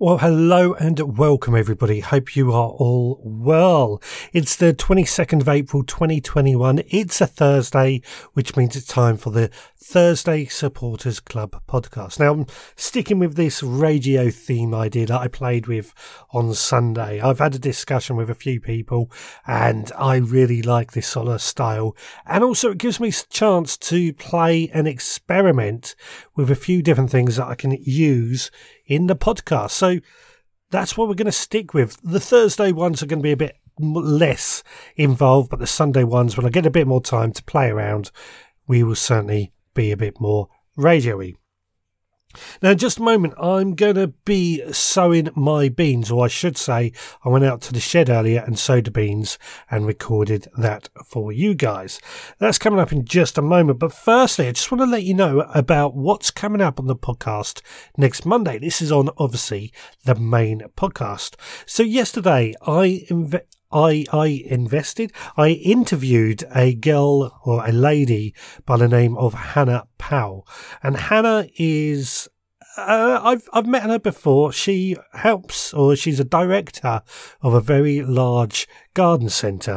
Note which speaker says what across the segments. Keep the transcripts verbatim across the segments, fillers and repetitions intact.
Speaker 1: Well, hello and welcome everybody. Hope you are all well. It's the twenty-second of April twenty twenty-one. It's a Thursday, which means it's time for the Thursday Supporters Club podcast. Now, I'm sticking with this radio theme idea that I played with on Sunday. I've had a discussion with a few people and I really like this sort of style. And also it gives me a chance to play and experiment with a few different things that I can use in the podcast. So that's what we're going to stick with. The Thursday ones are going to be a bit less involved, but the Sunday ones, when I get a bit more time to play around, we will certainly be a bit more radio-y. Now, in just a moment, I'm going to be sowing my beans, or I should say, I went out to the shed earlier and sowed the beans and recorded that for you guys. That's coming up in just a moment. But firstly, I just want to let you know about what's coming up on the podcast next Monday. This is on, obviously, the main podcast. So yesterday, I inv- I, I invested, I interviewed a girl or a lady by the name of Hannah Powell. And Hannah is, uh, I've, I've met her before. She helps, or she's a director of a very large garden centre.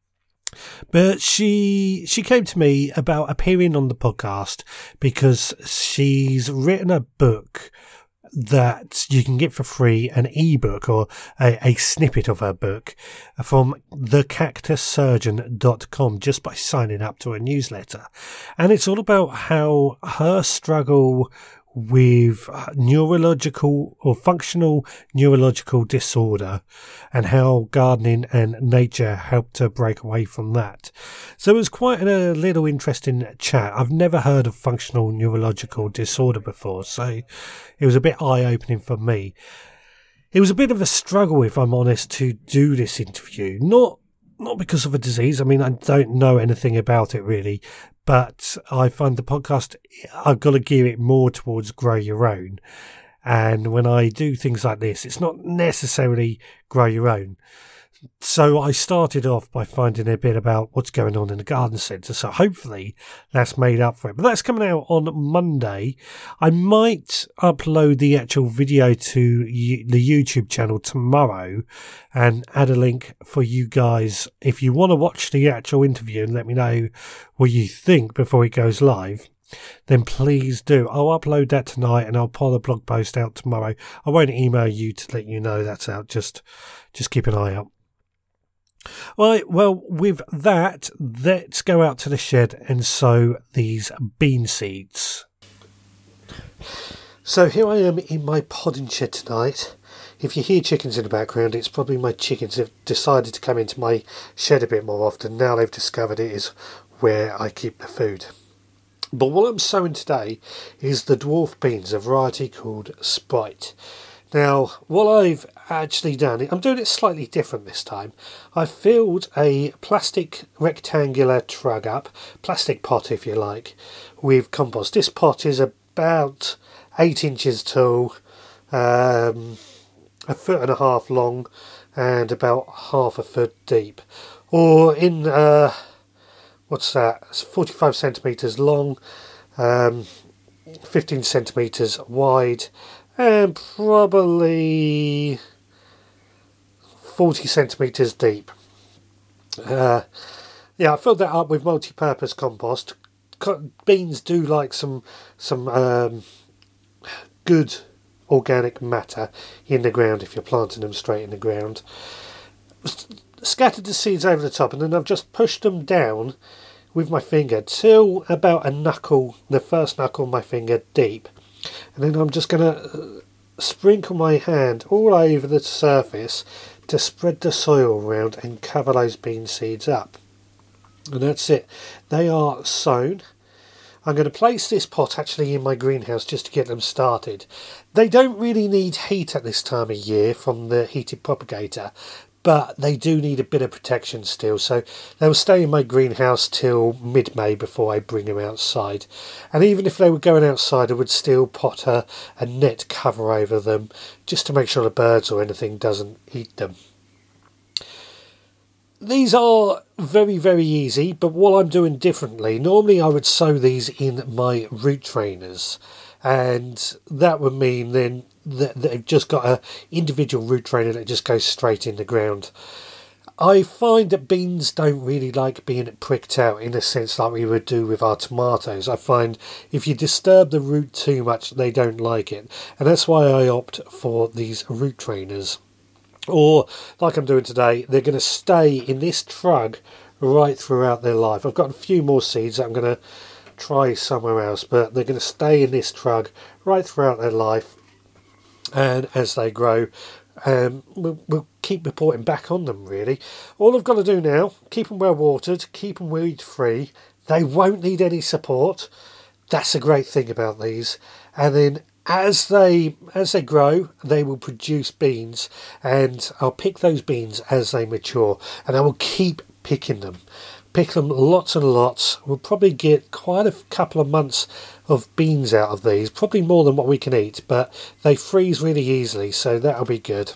Speaker 1: But she, she came to me about appearing on the podcast because she's written a book that you can get for free, an ebook or a, a snippet of her book from the cactus surgeon dot com just by signing up to a newsletter. And it's all about how her struggle with neurological or functional neurological disorder and how gardening and nature helped her break away from that. So it was quite a little interesting chat. I've never heard of functional neurological disorder before, so it was a bit eye-opening for me. It was a bit of a struggle, if I'm honest, to do this interview. Not not because of a disease. I mean, I don't know anything about it really, but I find the podcast, I've got to gear it more towards grow your own. And when I do things like this, it's not necessarily grow your own. So I started off by finding a bit about what's going on in the garden centre. So hopefully that's made up for it. But that's coming out on Monday. I might upload the actual video to the YouTube channel tomorrow and add a link for you guys. If you want to watch the actual interview and let me know what you think before it goes live, then please do. I'll upload that tonight and I'll pull the blog post out tomorrow. I won't email you to let you know that's out. Just, just keep an eye out. Right, well, with that, let's go out to the shed and sow these bean seeds. So here I am in my podding shed tonight. If you hear chickens in the background, it's probably my chickens have decided to come into my shed a bit more often. Now they've discovered it is where I keep the food. But what I'm sowing today is the dwarf beans, a variety called Sprite. Now, what I've actually done, I'm doing it slightly different this time. I've filled a plastic rectangular trug up, plastic pot if you like, with compost. This pot is about eight inches tall, um, a foot and a half long, and about half a foot deep. Or in, uh, what's that, it's forty-five centimetres long, um, fifteen centimetres wide, and probably forty centimetres deep. Uh, yeah, I filled that up with multi-purpose compost. Beans do like some some um, good organic matter in the ground if you're planting them straight in the ground. Scattered the seeds over the top, and then I've just pushed them down with my finger till about a knuckle, the first knuckle of my finger deep. And then I'm just going to sprinkle my hand all over the surface to spread the soil around and cover those bean seeds up. And that's it. They are sown. I'm going to place this pot actually in my greenhouse just to get them started. They don't really need heat at this time of year from the heated propagator, but they do need a bit of protection still, so they'll stay in my greenhouse till mid-May before I bring them outside. And even if they were going outside, I would still put a, a net cover over them just to make sure the birds or anything doesn't eat them. These are very, very easy, but what I'm doing differently, normally I would sow these in my root trainers. and that would mean then that they've just got an individual root trainer that just goes straight in the ground. I find that beans don't really like being pricked out in a sense like we would do with our tomatoes. I find if you disturb the root too much, they don't like it. And that's why I opt for these root trainers. Or, like I'm doing today, they're going to stay in this trug right throughout their life. I've got a few more seeds that I'm going to try somewhere else, but they're going to stay in this trug right throughout their life. And as they grow, Um, we'll, we'll keep reporting back on them, really. All I've got to do now, keep them well watered, keep them weed free. They won't need any support. That's a great thing about these. And then as they as they grow, they will produce beans, and I'll pick those beans as they mature, and I will keep picking them. Pick them lots and lots. We'll probably get quite a couple of months of beans out of these, probably more than what we can eat, but they freeze really easily, so that'll be good.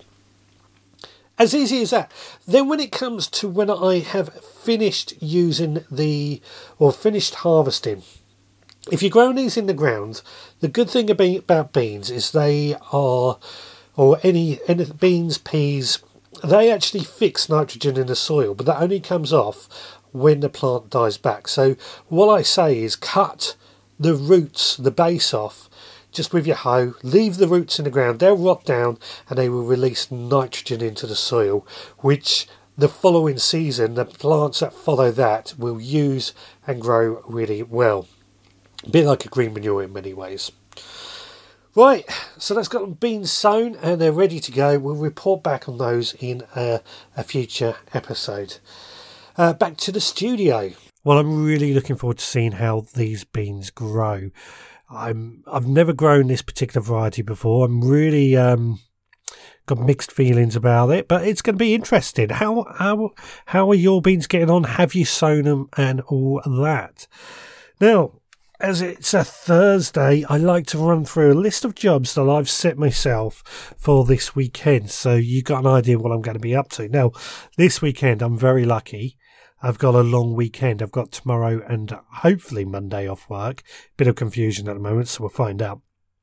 Speaker 1: As easy as that. Then when it comes to when I have finished using the, or finished harvesting, if you're growing these in the ground, the good thing about beans is they are, or any, any beans, peas, they actually fix nitrogen in the soil, but that only comes off when the plant dies back. So what I say is cut the roots, the base off, just with your hoe, leave the roots in the ground, they'll rot down and they will release nitrogen into the soil, which the following season, the plants that follow that will use and grow really well. A bit like a green manure in many ways. Right, so that's got them beans sown and they're ready to go. We'll report back on those in a, a future episode. Uh, back to the studio. Well, I'm really looking forward to seeing how these beans grow. I'm, I've never grown this particular variety before. I'm really um, got mixed feelings about it, but it's going to be interesting. How how how are your beans getting on? Have you sown them and all that? Now, as it's a Thursday, I like to run through a list of jobs that I've set myself for this weekend, so you got an idea what I'm going to be up to. Now, this weekend, I'm very lucky. I've got a long weekend. I've got tomorrow and hopefully Monday off work. Bit of confusion at the moment, so we'll find out.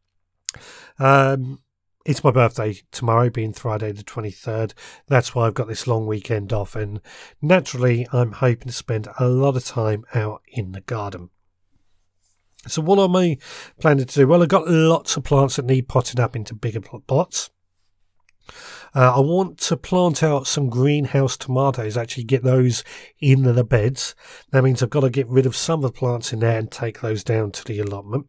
Speaker 1: Um, it's my birthday tomorrow, being Friday the twenty-third. That's why I've got this long weekend off, and naturally, I'm hoping to spend a lot of time out in the garden. So what am I planning to do? Well, I've got lots of plants that need potting up into bigger pots. Uh, I want to plant out some greenhouse tomatoes, actually get those in the beds. That means I've got to get rid of some of the plants in there and take those down to the allotment.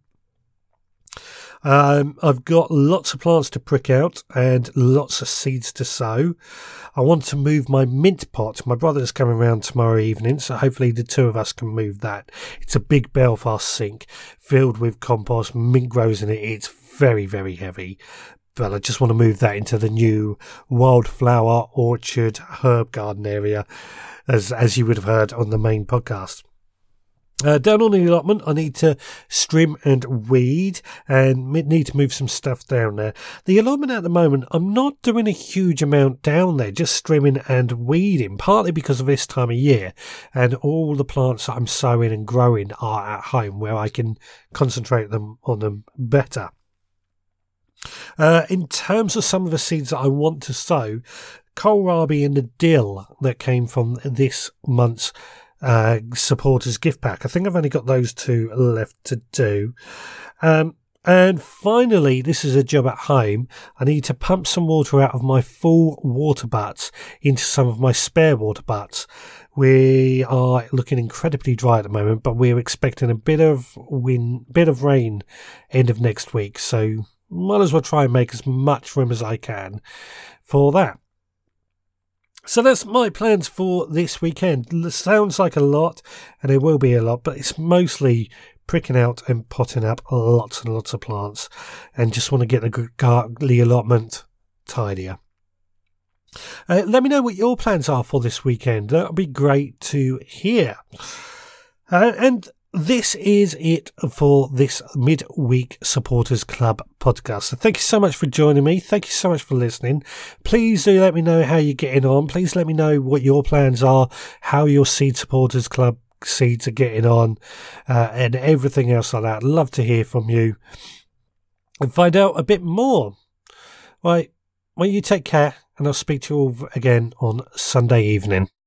Speaker 1: Um, I've got lots of plants to prick out and lots of seeds to sow. I want to move my mint pot. My brother's coming around tomorrow evening, so hopefully the two of us can move that. It's a big Belfast sink filled with compost. Mint grows in it. It's very, very heavy. But I just want to move that into the new wildflower orchard herb garden area, as as you would have heard on the main podcast. Uh, down on the allotment, I need to strim and weed and need to move some stuff down there. The allotment at the moment, I'm not doing a huge amount down there, just strimming and weeding, partly because of this time of year, and all the plants that I'm sowing and growing are at home where I can concentrate them on them better. Uh, in terms of some of the seeds that I want to sow, kohlrabi and the dill that came from this month's uh, supporters gift pack. I think I've only got those two left to do. Um, and finally, this is a job at home. I need to pump some water out of my full water butts into some of my spare water butts. We are looking incredibly dry at the moment, but we're expecting a bit of wind, bit of rain end of next week. So might as well try and make as much room as I can for that. So that's my plans for this weekend. It sounds like a lot, and it will be a lot, but it's mostly pricking out and potting up lots and lots of plants, and just want to get the, the allotment tidier. Uh, let me know what your plans are for this weekend. That would be great to hear. Uh, and this is it for this Midweek Supporters Club podcast. So thank you so much for joining me. Thank you so much for listening. Please do let me know how you're getting on. Please let me know what your plans are, how your Seed Supporters Club seeds are getting on, uh, and everything else like that. I'd love to hear from you. and find out a bit more. Right, well, you take care, and I'll speak to you all again on Sunday evening.